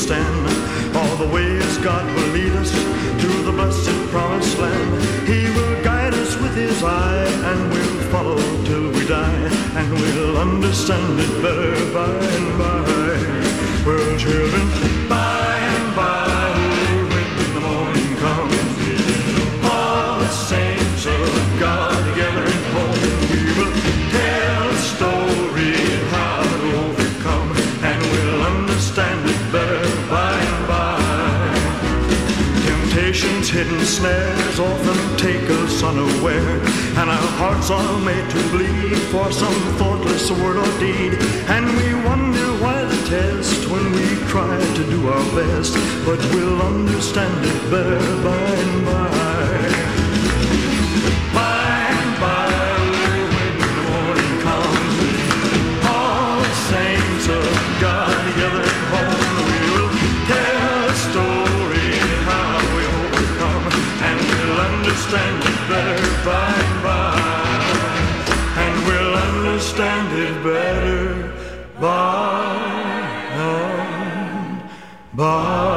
understand all the ways God will lead us to the blessed promised land. He will guide us with his eye, and we'll follow till we die, and we'll understand it better by and by. Well, children, by and by, when the morning comes, all the saints of God together in home, we will tell a story how to overcome, and we'll understand it better by and by. Temptation's hidden snares often take us unaware, and our hearts are made to bleed for some thoughtless word or deed, and we wonder why the test when we try to do our best, but we'll understand it better by and by. By and by, when the morning comes, all the saints of God together at home, we will tell a story how we overcome, and we'll understand it better by and by, and we'll understand it better by and by.